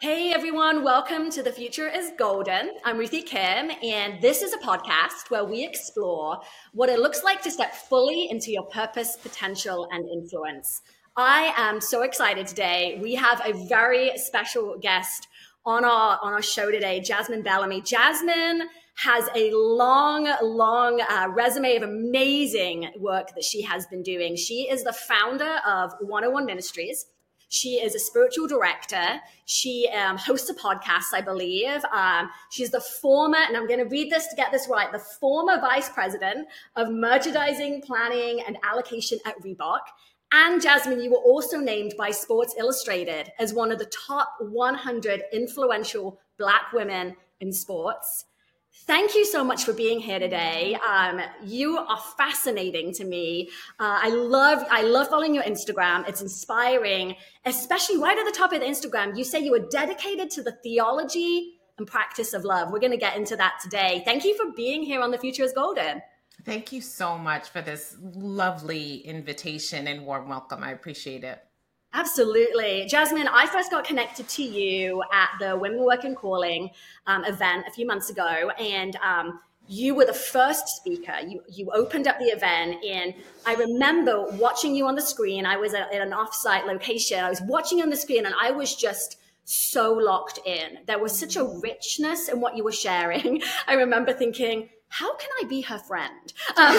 Hey everyone, welcome to The Future is Golden. I'm Ruthie Kim, and this is a podcast where we explore what it looks like to step fully into your purpose, potential, and influence. I am so excited today. We have a very special guest on our show today, Jasmine Bellamy. Jasmine has a long resume of amazing work that she has been doing. She is the founder of 101 Ministries. She is a spiritual director. She hosts a podcast, I believe. She's the former, and I'm going to read this to get this right, the former vice president of merchandising, planning, and allocation at Reebok. And Jasmine, you were also named by Sports Illustrated as one of the top 100 influential Black women in sports. Thank you so much for being here today. You are fascinating to me. I love following your Instagram. It's inspiring, especially right at the top of the Instagram. You say you are dedicated to the theology and practice of love. We're going to get into that today. Thank you for being here on The Future is Golden. Thank you so much for this lovely invitation and warm welcome. I appreciate it. Absolutely. Jasmine, I first got connected to you at the Women Working Calling event a few months ago, and you were the first speaker. You opened up the event, and I remember watching you on the screen. I was at an offsite location. I was watching you on the screen, and I was just so locked in. There was such a richness in what you were sharing. I remember thinking, how can I be her friend?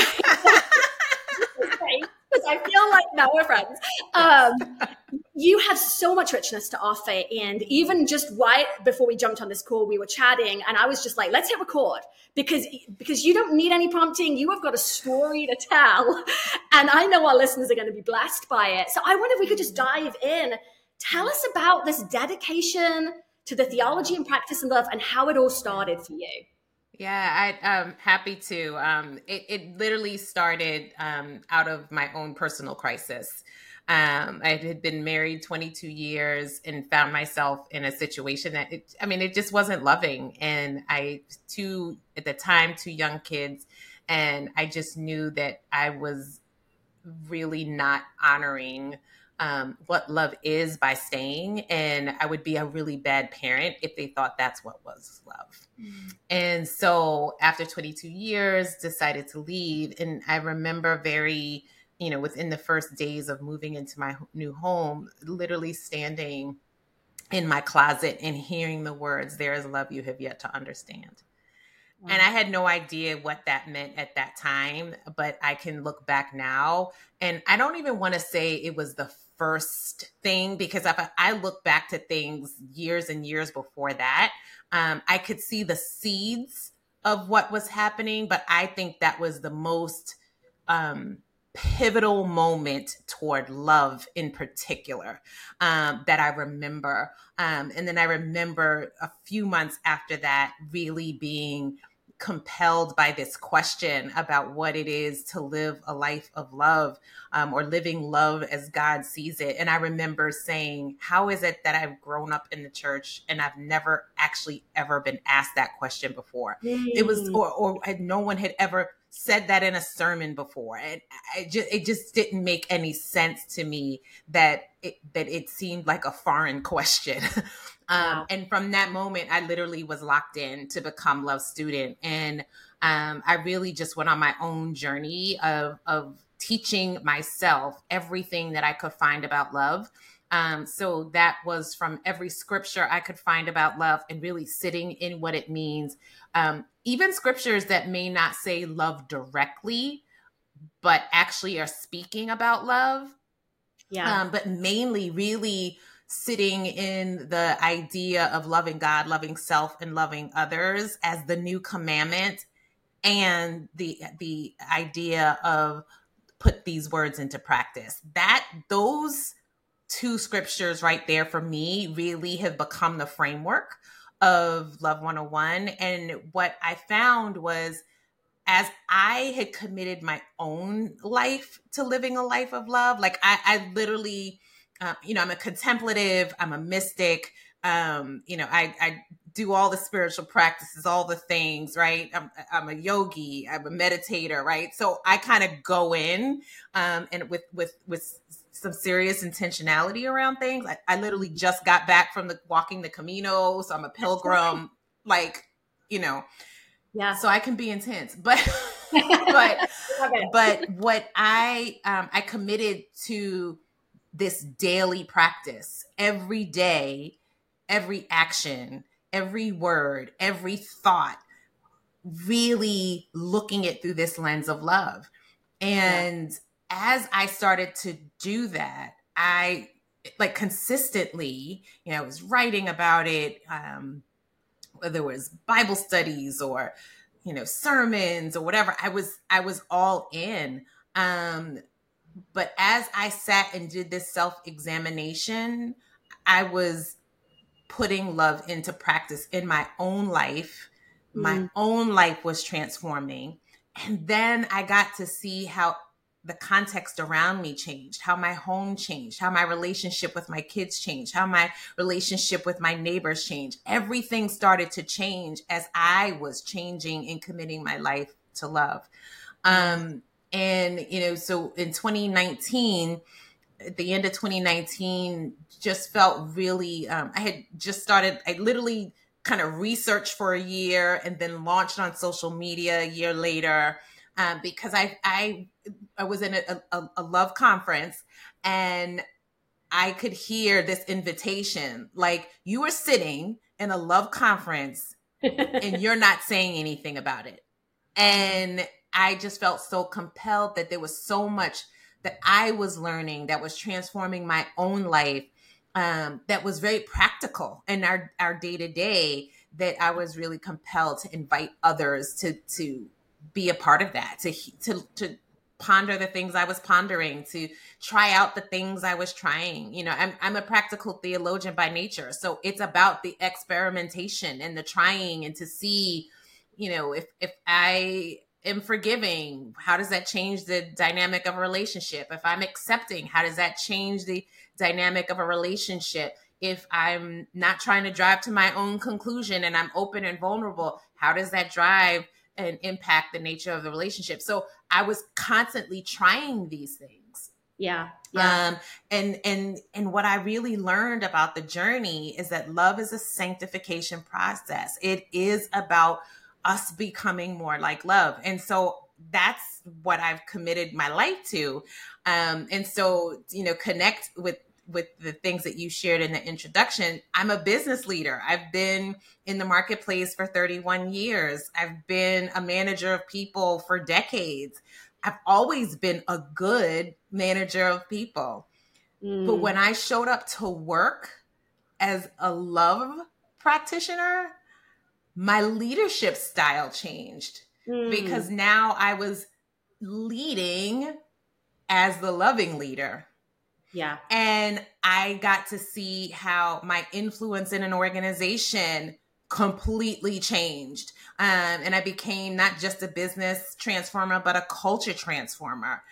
Because I feel like now we're friends. You have so much richness to offer. And even just right before we jumped on this call, we were chatting and I was just like, let's hit record because you don't need any prompting. You have got a story to tell. And I know our listeners are going to be blessed by it. So I wonder if we could just dive in. Tell us about this dedication to the theology and practice and love and how it all started for you. Yeah, I'm happy to. It literally started out of my own personal crisis. I had been married 22 years and found myself in a situation that, it just wasn't loving. And at the time, two young kids. And I just knew that I was really not honoring what love is by staying. And I would be a really bad parent if they thought that's what was love. And so after 22 years, decided to leave. And I remember within the first days of moving into my new home, literally standing in my closet and hearing the words, "There is love you have yet to understand." And I had no idea what that meant at that time, but I can look back now. And I don't even want to say it was the first thing, because if I look back to things years and years before that, I could see the seeds of what was happening. But I think that was the most pivotal moment toward love in particular that I remember. And then I remember a few months after that really being compelled by this question about what it is to live a life of love, or living love as God sees it. And I remember saying, how is it that I've grown up in the church and I've never actually ever been asked that question before? It was, or no one had ever said that in a sermon before. And it just didn't make any sense to me that it seemed like a foreign question. Wow. And from that moment, I literally was locked in to become Love's student. And I really just went on my own journey of teaching myself everything that I could find about love. So that was from every scripture I could find about love and really sitting in what it means. Even scriptures that may not say love directly, but actually are speaking about love. Yeah. But mainly really sitting in the idea of loving God, loving self, and loving others as the new commandment, and the idea of put these words into practice. Those two scriptures right there for me really have become the framework of Love 101. And what I found was, as I had committed my own life to living a life of love, like I literally, I'm a contemplative, I'm a mystic, I do all the spiritual practices, all the things, right? I'm a yogi, I'm a meditator, right? So I kind of go in, and with some serious intentionality around things. I literally just got back from walking the Camino, so I'm a pilgrim, like, Yeah. So I can be intense, but but what I committed to this daily practice every day, every action, every word, every thought, really looking at through this lens of love. And as I started to do that, I like consistently, I was writing about it, whether it was Bible studies or, sermons or whatever, I was all in. But as I sat and did this self-examination, I was putting love into practice in my own life. My own life was transforming. And then I got to see how the context around me changed, how my home changed, how my relationship with my kids changed, how my relationship with my neighbors changed. Everything started to change as I was changing and committing my life to love. And, so in 2019, at the end of 2019, just felt really, I had just started, I literally kind of researched for a year and then launched on social media a year later, because I was in a love conference and I could hear this invitation, like, you are sitting in a love conference and you're not saying anything about it. And I just felt so compelled that there was so much that I was learning that was transforming my own life, that was very practical in our day-to-day, that I was really compelled to invite others to be a part of that, to ponder the things I was pondering, to try out the things I was trying. I'm a practical theologian by nature. So it's about the experimentation and the trying, and to see, if I am forgiving, how does that change the dynamic of a relationship? If I'm accepting, how does that change the dynamic of a relationship? If I'm not trying to drive to my own conclusion and I'm open and vulnerable, how does that drive and impact the nature of the relationship? So I was constantly trying these things. Yeah. And what I really learned about the journey is that love is a sanctification process. It is about us becoming more like love. And so that's what I've committed my life to. And so, connect with the things that you shared in the introduction. I'm a business leader. I've been in the marketplace for 31 years. I've been a manager of people for decades. I've always been a good manager of people. But when I showed up to work as a love practitioner, my leadership style changed, because now I was leading as the loving leader. Yeah. And I got to see how my influence in an organization completely changed. And I became not just a business transformer, but a culture transformer.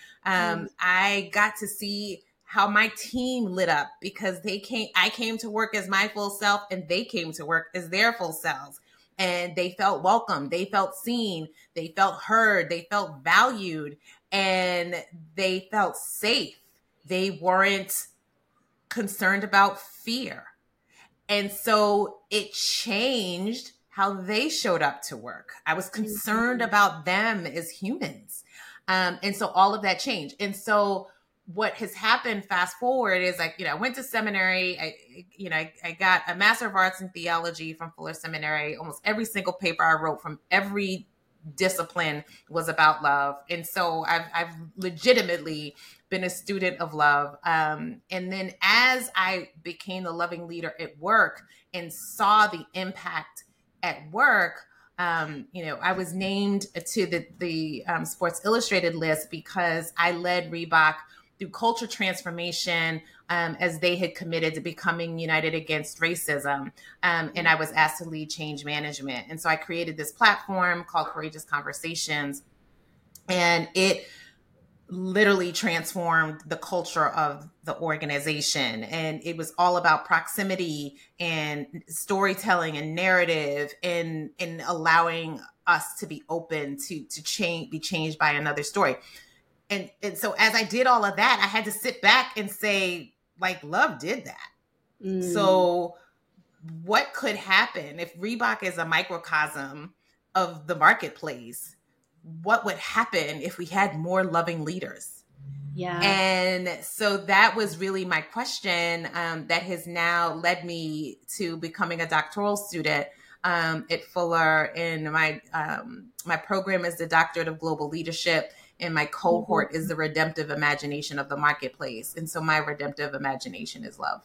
I got to see how my team lit up, because I came to work as my full self and they came to work as their full selves. And they felt welcome. They felt seen. They felt heard. They felt valued. And they felt safe. They weren't concerned about fear. And so it changed how they showed up to work. I was concerned about them as humans. And so all of that changed. And so what has happened, fast forward, is I went to seminary. I got a Master of Arts in Theology from Fuller Seminary. Almost every single paper I wrote from every discipline was about love. And so I've legitimately been a student of love. And then as I became the loving leader at work and saw the impact at work, I was named to the Sports Illustrated list because I led Reebok through culture transformation, as they had committed to becoming united against racism. And I was asked to lead change management. And so I created this platform called Courageous Conversations. And it literally transformed the culture of the organization. And it was all about proximity and storytelling and narrative, and allowing us to be open to change, be changed by another story. and so as I did all of that, I had to sit back and say, like, love did that. So what could happen if Reebok is a microcosm of the marketplace? What would happen if we had more loving leaders? Yeah. And so that was really my question, that has now led me to becoming a doctoral student at Fuller. And my program is the Doctorate of Global Leadership, and my cohort is the redemptive imagination of the marketplace. And so my redemptive imagination is love.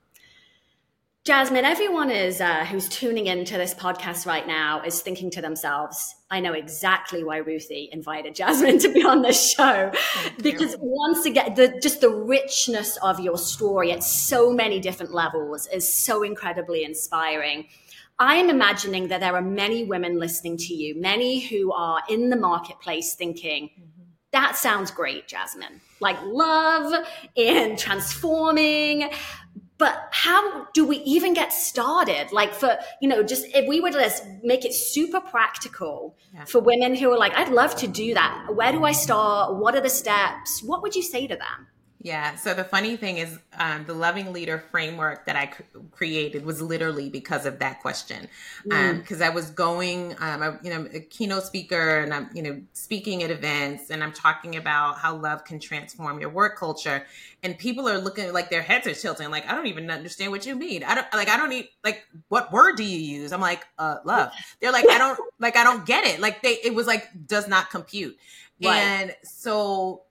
Jasmine, everyone is who's tuning into this podcast right now is thinking to themselves, I know exactly why Ruthie invited Jasmine to be on this show. Because once again, just the richness of your story at so many different levels is so incredibly inspiring. I'm imagining that there are many women listening to you, many who are in the marketplace thinking, that sounds great, Jasmine. Like love and transforming. But how do we even get started? Like for, just if we were to just make it super practical for women who are like, I'd love to do that. Where do I start? What are the steps? What would you say to them? Yeah. So the funny thing is, the Loving Leader framework that I created was literally because of that question. Because I was going, I'm a keynote speaker, and I'm, speaking at events, and I'm talking about how love can transform your work culture. And people are looking like their heads are tilting. Like, I don't even understand what you mean. What word do you use? I'm like, love. They're like, I don't get it. Like it was like, does not compute. Right. And so,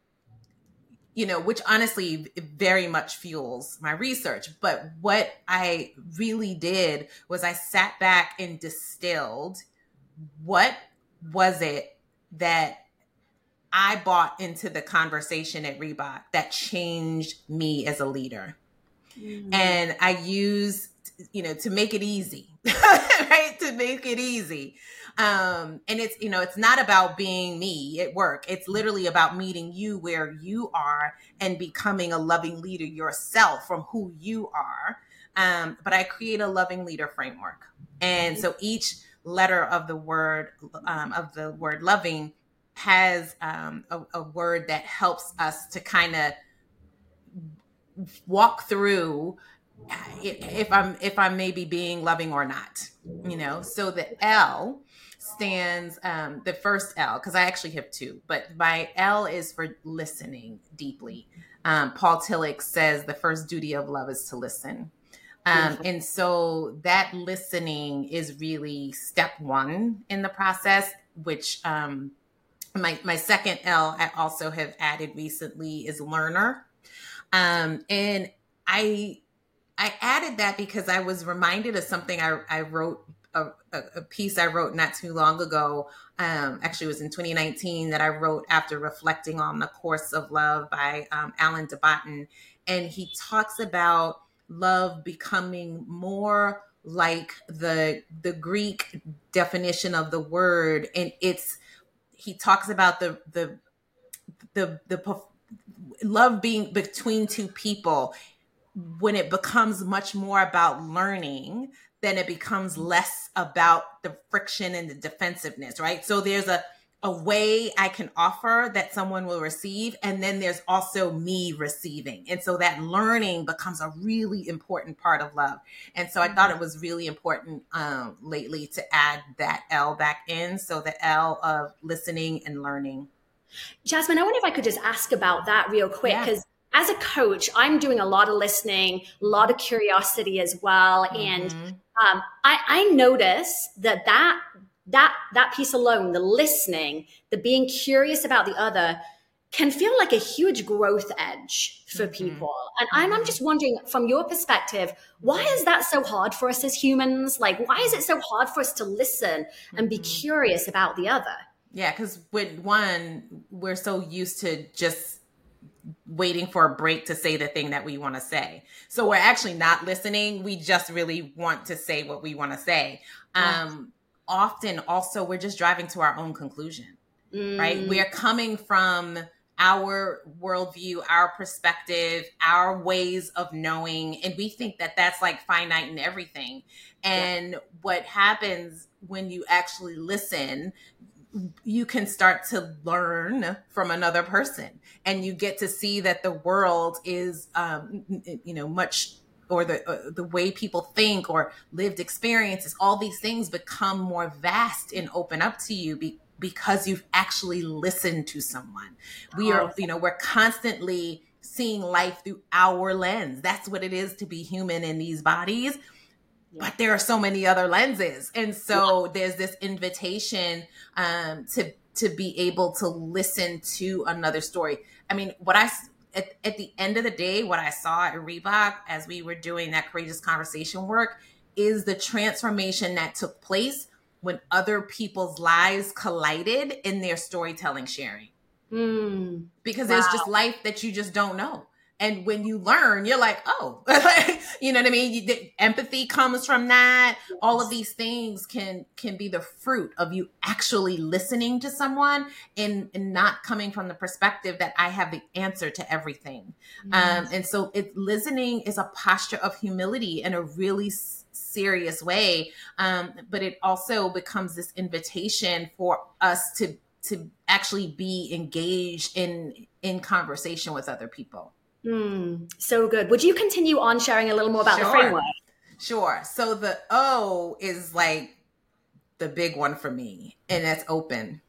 which honestly very much fuels my research. But what I really did was I sat back and distilled what was it that I brought into the conversation at Reebok that changed me as a leader. And I used, to make it easy, right? To make it easy. And it's, it's not about being me at work. It's literally about meeting you where you are and becoming a loving leader yourself from who you are. But I create a loving leader framework. And so each letter of the word loving has a word that helps us to kind of walk through if I'm maybe being loving or not, So the L stands, the first L, because I actually have two, but my L is for listening deeply. Paul Tillich says the first duty of love is to listen. And so that listening is really step one in the process, which my second L I also have added recently is learner. And I added that because I was reminded of something I wrote, a piece I wrote not too long ago. Actually, it was in 2019 that I wrote after reflecting on The Course of Love by Alan de Botton. And he talks about love becoming more like the Greek definition of the word. And he talks about the love being between two people. When it becomes much more about learning, then it becomes less about the friction and the defensiveness, right? So there's a way I can offer that someone will receive, and then there's also me receiving. And so that learning becomes a really important part of love. And so I thought it was really important lately to add that L back in. So the L of listening and learning. Jasmine, I wonder if I could just ask about that real quick, because as a coach, I'm doing a lot of listening, a lot of curiosity as well. And I notice that piece alone, the listening, the being curious about the other, can feel like a huge growth edge for people. And I'm just wondering, from your perspective, why is that so hard for us as humans? Like, why is it so hard for us to listen and be curious about the other? Yeah, because we're so used to just waiting for a break to say the thing that we want to say. So we're actually not listening. We just really want to say what we want to say. Often also we're just driving to our own conclusion, right? We're coming from our worldview, our perspective, our ways of knowing. And we think that that's like finite and everything. And what happens when you actually listen, you can start to learn from another person, and you get to see that the world is, much, or the way people think or lived experiences, all these things become more vast and open up to you because you've actually listened to someone. We're constantly seeing life through our lens. That's what it is to be human in these bodies. Yeah. But there are so many other lenses. And so there's this invitation to be able to listen to another story. I mean, at the end of the day, what I saw at Reebok as we were doing that courageous conversation work is the transformation that took place when other people's lives collided in their storytelling sharing. Because there's just life that you just don't know. And when you learn, you're like, oh, you know what I mean? Empathy comes from that. Yes. All of these things can be the fruit of you actually listening to someone and not coming from the perspective that I have the answer to everything. Yes. And so listening is a posture of humility in a really serious way. But it also becomes this invitation for us to actually be engaged in conversation with other people. So good. Would you continue on sharing a little more about the framework? Sure. So the O is like the big one for me, and that's open.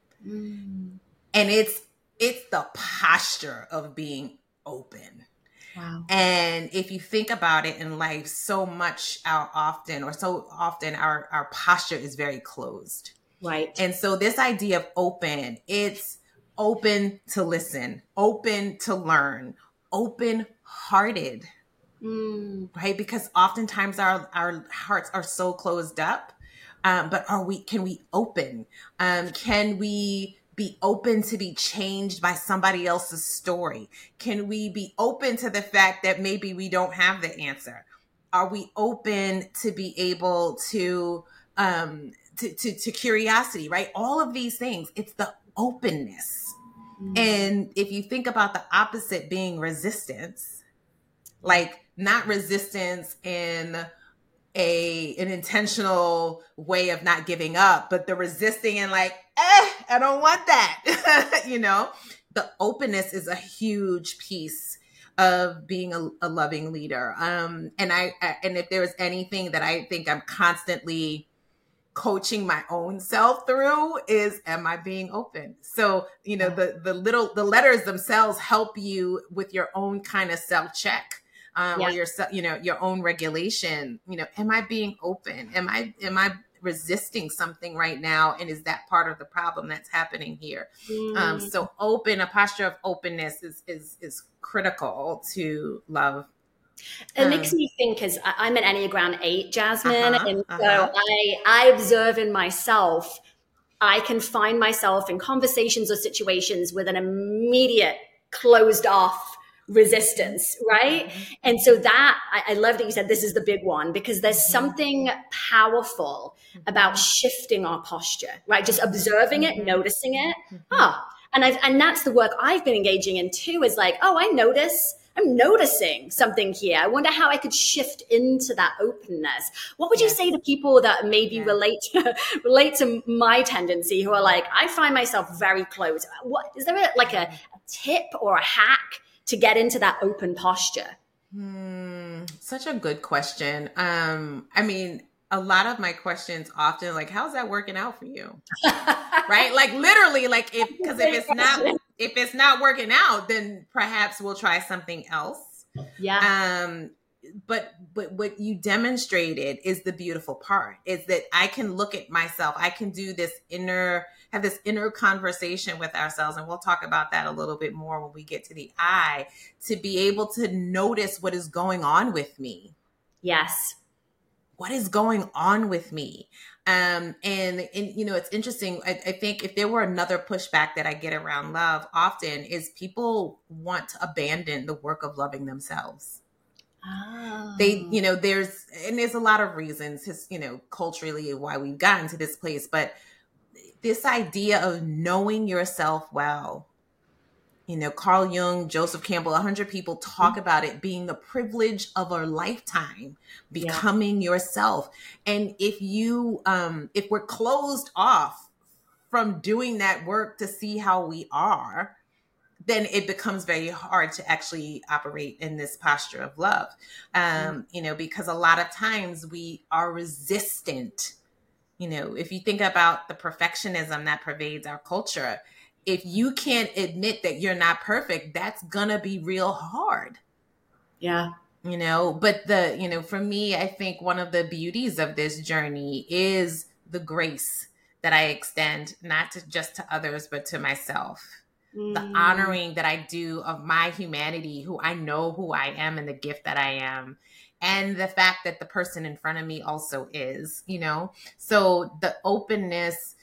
And it's the posture of being open. Wow. And if you think about it in life, so often our posture is very closed. Right. And so this idea of open, it's open to listen, open to learn, open-hearted, right? Because oftentimes our hearts are so closed up, but can we open? Can we be open to be changed by somebody else's story? Can we be open to the fact that maybe we don't have the answer? Are we open to be able to curiosity, right? All of these things, it's the openness. And if you think about the opposite being resistance, like not resistance in an intentional way of not giving up, but the resisting and like, I don't want that. The openness is a huge piece of being a loving leader. And if there's anything that I think I'm constantly coaching my own self through is, am I being open? So, the letters themselves help you with your own kind of self check, or your own regulation. Am I being open? Am I resisting something right now? And is that part of the problem that's happening here? So a posture of openness is critical to love. It makes me think, as I'm an Enneagram 8, Jasmine, and so I observe in myself, I can find myself in conversations or situations with an immediate closed off resistance, right? And so that, I love that you said this is the big one, because there's something powerful about shifting our posture, right? Just observing it, noticing it. And that's the work I've been engaging in too, is like, I'm noticing something here. I wonder how I could shift into that openness. What would you say to people that maybe relate to my tendency, who are like, I find myself very closed? Is there a tip or a hack to get into that open posture? Such a good question. I mean, a lot of my questions often like, how's that working out for you? Right? Like literally, like if it's not working out, then perhaps we'll try something else. Yeah. But what you demonstrated is the beautiful part, is that I can look at myself. I can do have this inner conversation with ourselves. And we'll talk about that a little bit more when we get to the I, to be able to notice what is going on with me. Yes. What is going on with me? And it's interesting. I think if there were another pushback that I get around love often, is people want to abandon the work of loving themselves. Oh. There's a lot of reasons, culturally why we've gotten to this place, but this idea of knowing yourself well, Carl Jung, Joseph Campbell, 100 people talk about it being the privilege of a lifetime, becoming yourself. And if we're closed off from doing that work to see how we are, then it becomes very hard to actually operate in this posture of love. Because a lot of times we are resistant. If you think about the perfectionism that pervades our culture, if you can't admit that you're not perfect, that's gonna be real hard. Yeah. But for me, I think one of the beauties of this journey is the grace that I extend, not just to others, but to myself. The honoring that I do of my humanity, who I know who I am and the gift that I am. And the fact that the person in front of me also is, so the openness,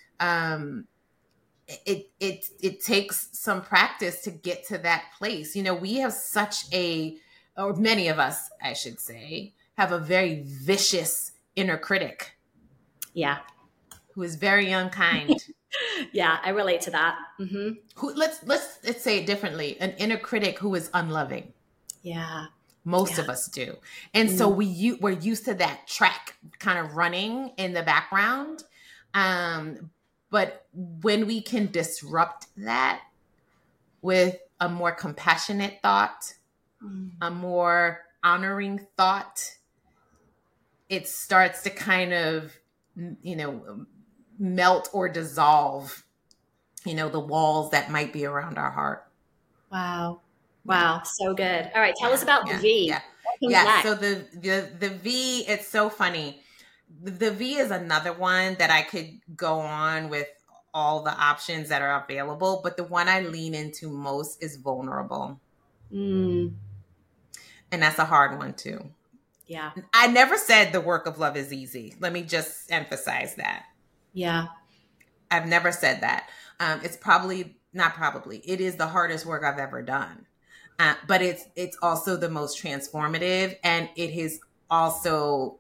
it takes some practice to get to that place. We have or many of us, I should say, have a very vicious inner critic. Yeah. Who is very unkind. Yeah, I relate to that. Mm-hmm. Let's say it differently. An inner critic who is unloving. Yeah. Most of us do. And so we're used to that track kind of running in the background. But when we can disrupt that with a more compassionate thought, a more honoring thought, it starts to kind of, melt or dissolve, the walls that might be around our heart. Wow. So good. All right. Tell us about the V. Yeah. So the V, it's so funny. The V is another one that I could go on with all the options that are available, but the one I lean into most is vulnerable. And that's a hard one too. Yeah. I never said the work of love is easy. Let me just emphasize that. Yeah. I've never said that. It's it is the hardest work I've ever done. But it's also the most transformative, and it is also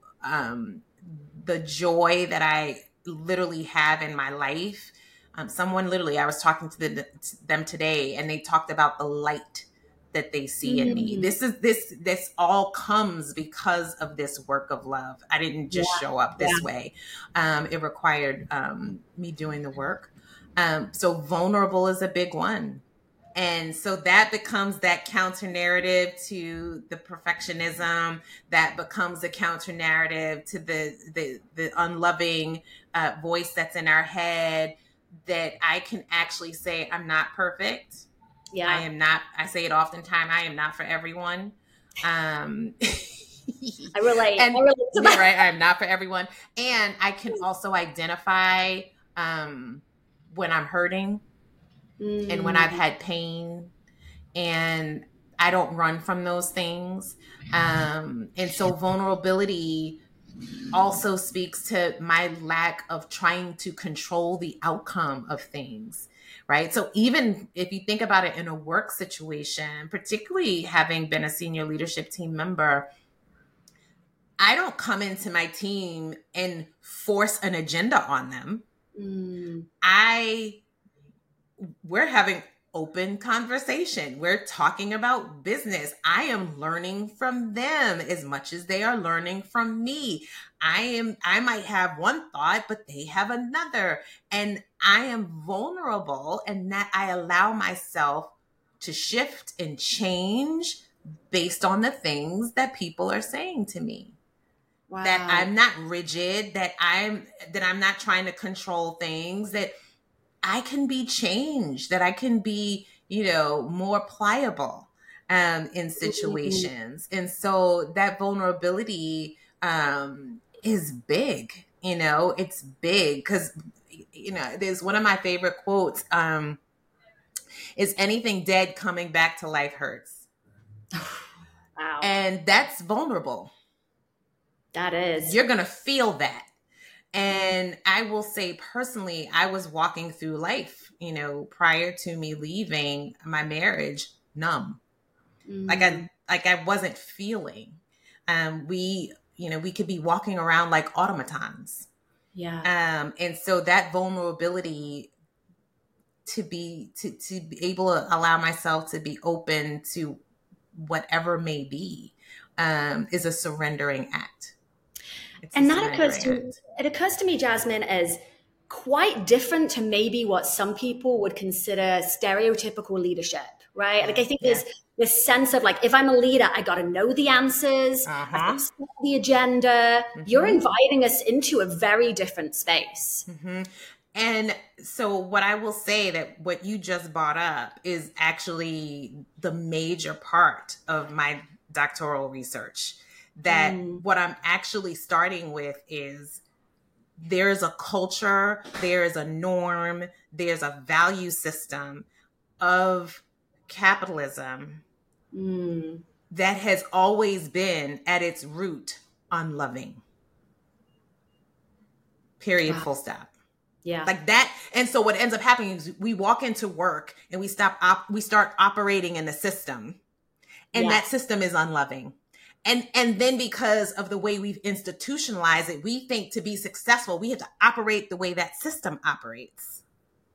the joy that I literally have in my life. I was talking to them today, and they talked about the light that they see in me. This all comes because of this work of love. I didn't just show up this way. It required me doing the work. So vulnerable is a big one. And so that becomes that counter narrative to the perfectionism, that becomes a counter narrative to the unloving voice that's in our head, that I can actually say, I'm not perfect. Yeah. I am not. I say it oftentimes. I am not for everyone. I relate. I relate to that. Right. I'm not for everyone. And I can also identify when I'm hurting and when I've had pain, and I don't run from those things. And so vulnerability also speaks to my lack of trying to control the outcome of things. Right. So even if you think about it in a work situation, particularly having been a senior leadership team member, I don't come into my team and force an agenda on them. We're having open conversation. We're talking about business. I am learning from them as much as they are learning from me. I might have one thought, but they have another. And I am vulnerable, and that I allow myself to shift and change based on the things that people are saying to me. Wow. That I'm not rigid, that I'm not trying to control things, that I can be changed, that I can be, more pliable in situations. And so that vulnerability is big, it's big because, there's one of my favorite quotes, is anything dead coming back to life hurts. Wow. And that's vulnerable. That is. You're going to feel that. And I will say personally, I was walking through life, prior to me leaving my marriage, numb. Like I wasn't feeling. We could be walking around like automatons. Yeah. And so that vulnerability to be able to allow myself to be open to whatever may be, is a surrendering act. And that occurs to me, Jasmine, as quite different to maybe what some people would consider stereotypical leadership, right? Like I think there's this sense of like, if I'm a leader, I got to know the answers, I've got to set the agenda. You're inviting us into a very different space. And so what I will say that what you just brought up is actually the major part of my doctoral research, that what I'm actually starting with is there's a culture, there's a norm, there's a value system of capitalism that has always been at its root unloving. Period, full stop. Yeah. Like that. And so what ends up happening is we walk into work and we start operating in the system, and that system is unloving. And then because of the way we've institutionalized it, we think to be successful, we have to operate the way that system operates.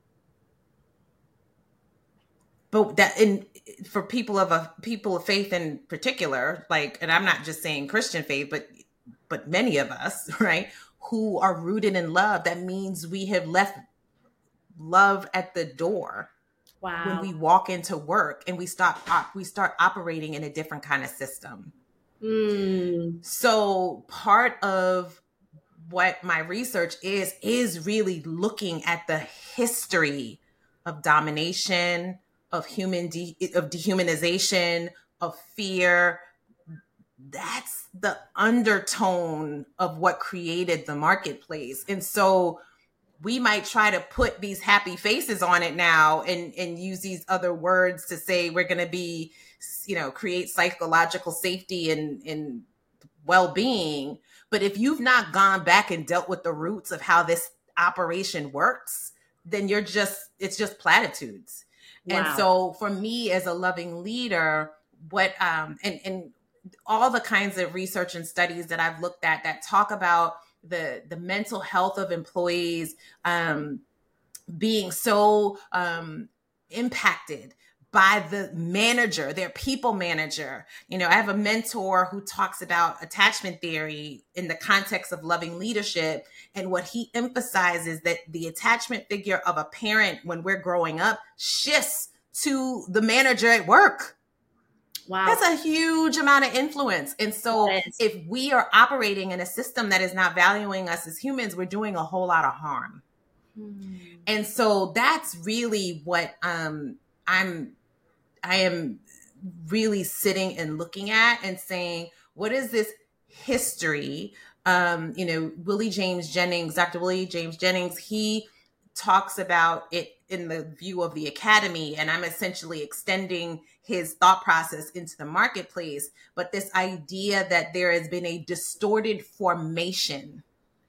But for people of faith in particular, like, and I'm not just saying Christian faith, but many of us, right, who are rooted in love, that means we have left love at the door. Wow. When we walk into work and we start operating in a different kind of system. So part of what my research is really looking at the history of domination, of of dehumanization, of fear. That's the undertone of what created the marketplace. And so we might try to put these happy faces on it now and use these other words to say we're going to be, create psychological safety and well-being. But if you've not gone back and dealt with the roots of how this operation works, then it's just platitudes. Wow. And so for me as a loving leader, what, and all the kinds of research and studies that I've looked at that talk about the mental health of employees being so impacted by the manager, their people manager. I have a mentor who talks about attachment theory in the context of loving leadership. And what he emphasizes that the attachment figure of a parent when we're growing up shifts to the manager at work. Wow. That's a huge amount of influence. And so if we are operating in a system that is not valuing us as humans, we're doing a whole lot of harm. And so that's really what I am really sitting and looking at and saying, what is this history? Willie James Jennings, Dr. Willie James Jennings, he talks about it in the view of the academy, and I'm essentially extending his thought process into the marketplace. But this idea that there has been a distorted formation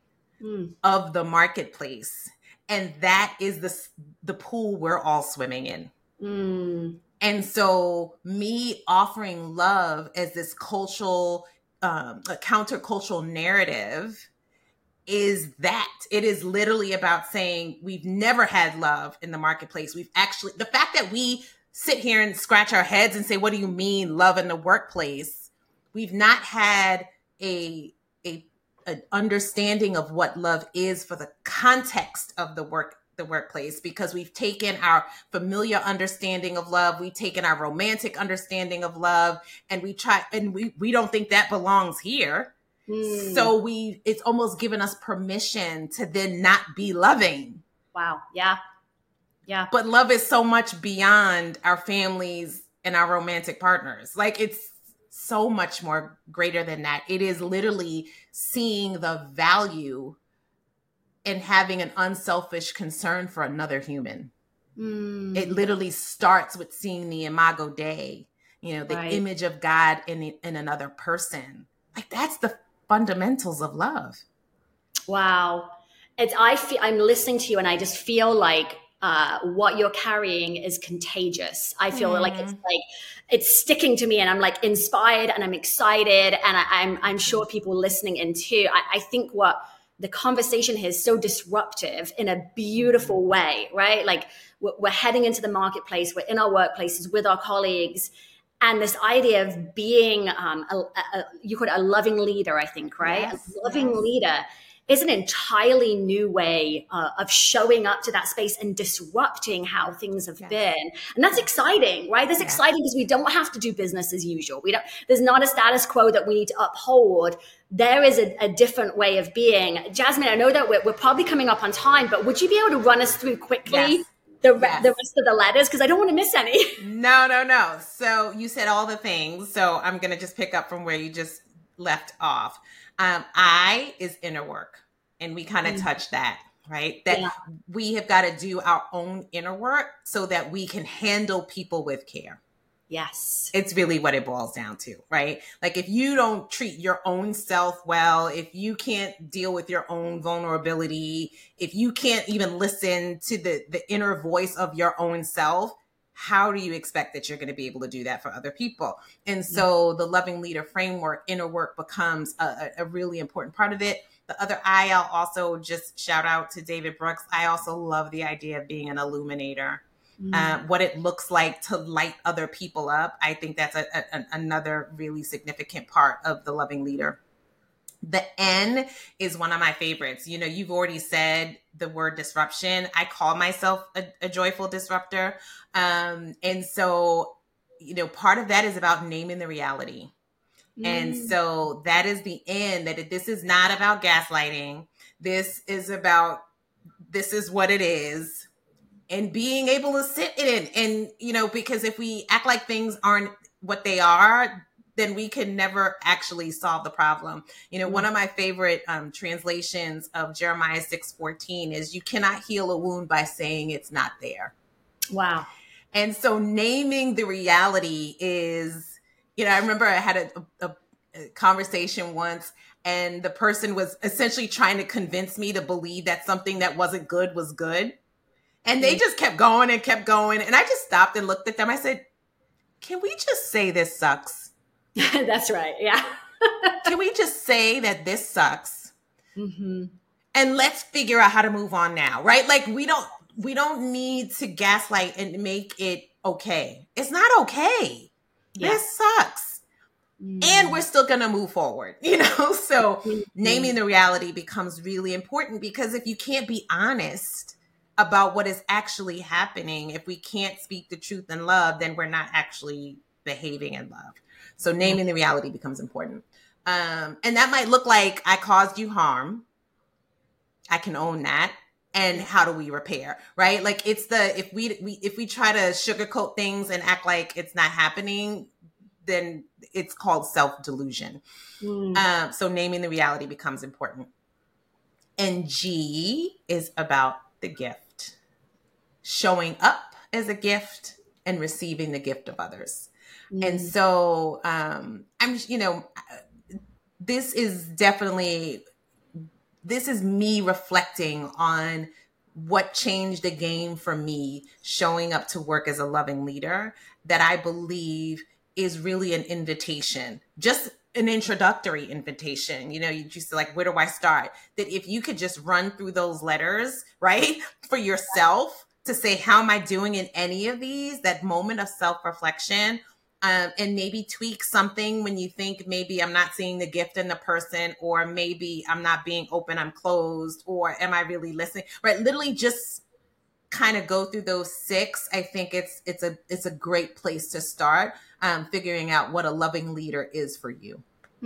of the marketplace, and that is the pool we're all swimming in. And so me offering love as this cultural, a countercultural narrative is that it is literally about saying we've never had love in the marketplace. The fact that we sit here and scratch our heads and say, what do you mean love in the workplace? We've not had an understanding of what love is for the context of the workplace, because we've taken our familiar understanding of love, we've taken our romantic understanding of love, and we don't think that belongs here. So it's almost given us permission to then not be loving. Wow. Yeah. But love is so much beyond our families and our romantic partners. Like, it's so much more greater than that. It is literally seeing the value and having an unselfish concern for another human. It literally starts with seeing the imago Dei, the image of God in another person. Like, that's the fundamentals of love. Wow. I'm listening to you and I just feel like what you're carrying is contagious. I feel like it's sticking to me, and I'm like inspired and I'm excited, and I'm sure people listening in too. I think what the conversation here is so disruptive in a beautiful way, right? Like we're heading into the marketplace, we're in our workplaces with our colleagues, and this idea of being you call it a loving leader, I think, right? Yes, a loving leader is an entirely new way of showing up to that space and disrupting how things have been. And that's exciting, right? That's exciting because we don't have to do business as usual. There's not a status quo that we need to uphold. There is a different way of being. Jasmine, I know that we're probably coming up on time, but would you be able to run us through quickly the rest of the letters? Because I don't want to miss any. No. So you said all the things. So I'm going to just pick up from where you just left off. I is inner work. And we kind of touched that, right? That we have got to do our own inner work so that we can handle people with care. Yes. It's really what it boils down to, right? Like if you don't treat your own self well, if you can't deal with your own vulnerability, if you can't even listen to the inner voice of your own self, how do you expect that you're going to be able to do that for other people? And so the Loving Leader framework, inner work becomes a really important part of it. The other I'll also just shout out to David Brooks. I also love the idea of being an illuminator. What it looks like to light other people up. I think that's another really significant part of the Loving Leader. The N is one of my favorites. You know, you've already said the word disruption. I call myself a joyful disruptor. And so, you know, part of that is about naming the reality. And so that is the N, that this is not about gaslighting. This is what it is. And being able to sit in it. And, you know, because if we act like things aren't what they are, then we can never actually solve the problem. You know, one of my favorite translations of Jeremiah 6:14 is, you cannot heal a wound by saying it's not there. Wow. And so naming the reality is, you know, I remember I had a conversation once, and the person was essentially trying to convince me to believe that something that wasn't good was good. And they just kept going and kept going. And I just stopped and looked at them. I said, can we just say this sucks? That's right. Yeah. Can we just say that this sucks? And let's figure out how to move on now, right? Like we don't need to gaslight and make it okay. It's not okay. Yeah. This sucks. And we're still going to move forward, you know? So naming the reality becomes really important, because if you can't be honest about what is actually happening, if we can't speak the truth in love, then we're not actually behaving in love. So naming the reality becomes important. And that might look like, I caused you harm. I can own that. And how do we repair, right? Like it's if we try to sugarcoat things and act like it's not happening, then it's called self-delusion. So naming the reality becomes important. And G is about the gift. Showing up as a gift and receiving the gift of others. And so this is me reflecting on what changed the game for me, showing up to work as a loving leader, that I believe is really an invitation, just an introductory invitation. You know, you just like, where do I start? That if you could just run through those letters, right, for yourself, to say, how am I doing in any of these? That moment of self-reflection, and maybe tweak something when you think maybe I'm not seeing the gift in the person, or maybe I'm not being open, I'm closed, or am I really listening? Right? Literally just kind of go through those 6. I think it's a great place to start figuring out what a loving leader is for you.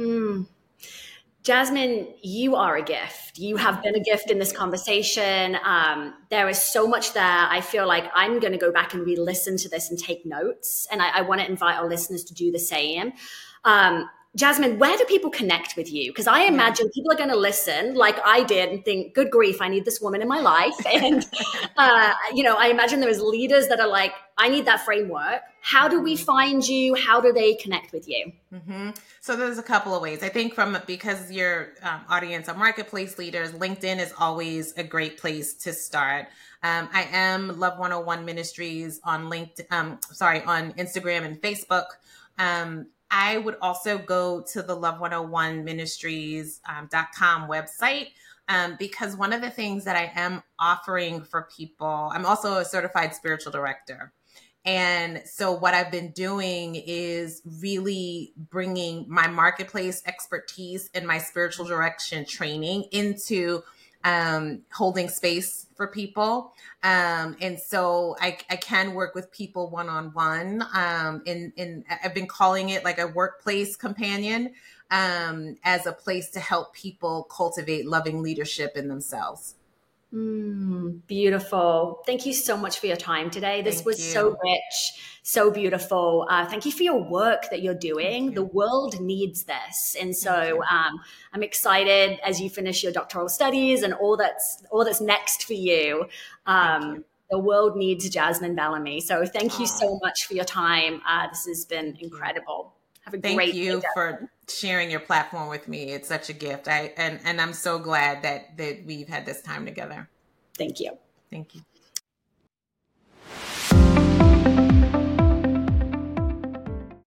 Jasmine, you are a gift. You have been a gift in this conversation. There is so much there. I feel like I'm going to go back and re-listen to this and take notes. And I want to invite our listeners to do the same. Jasmine, where do people connect with you? Because I imagine people are going to listen like I did and think, good grief, I need this woman in my life. And, I imagine there is leaders that are like, I need that framework. How do we find you? How do they connect with you? So there's a couple of ways. I think because your audience are marketplace leaders, LinkedIn is always a great place to start. I am Love 101 Ministries on on Instagram and Facebook. I would also go to the love101ministries.com website, because one of the things that I am offering for people, I'm also a certified spiritual director. And so what I've been doing is really bringing my marketplace expertise and my spiritual direction training into holding space for people. And so I can work with people one-on-one. I've been calling it like a workplace companion, as a place to help people cultivate loving leadership in themselves. Beautiful. Thank you so much for your time today. This was so rich, so beautiful. Thank you for your work that you're doing. The world needs this. And so I'm excited as you finish your doctoral studies and all that's next for you. The world needs Jasmine Bellamy. So thank you so much for your time. This has been incredible. Have a great day. Thank you for sharing your platform with me. It's such a gift. And I'm so glad that we've had this time together. Thank you. Thank you.